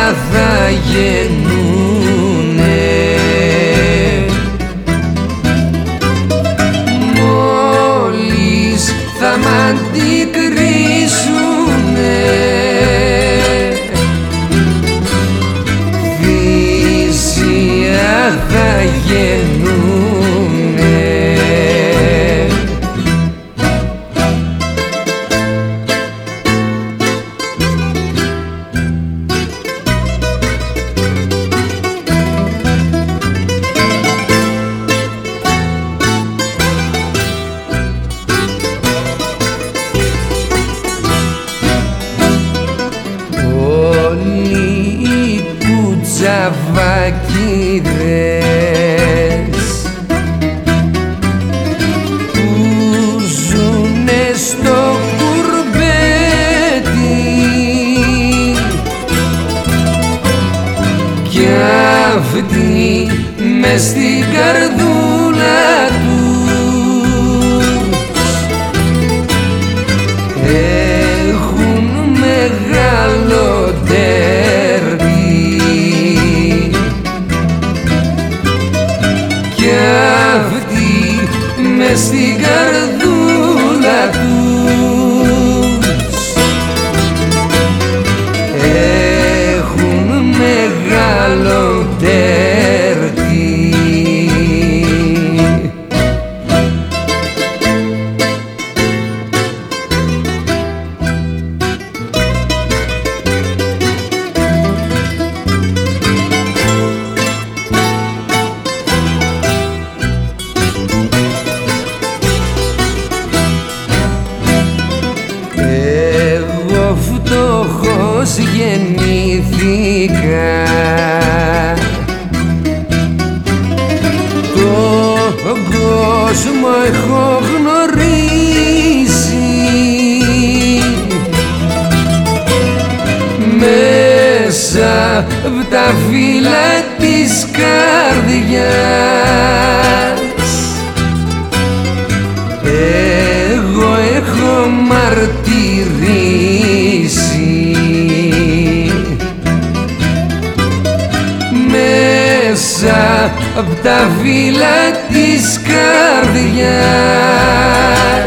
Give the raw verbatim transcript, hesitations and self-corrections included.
θα γεννούνε, μόλις θα μ' αντικρίσουνε, θυσία θα γεννούνε. Τζαβακίδες που ζουνε στο κουρμπέτι κι αυτοί μες στην καρδούλα τους έχουν μεγάλο μες στην καρδούλα τους έχουν μεγάλο τέρτη. Φτωχός γεννήθηκα, τον κόσμο έχω γνωρίσει, μέσα απ' τα φύλλα της καρδιάς εγώ έχω μαρτυρήσει, μέσα απ' τα φύλλα της καρδιάς.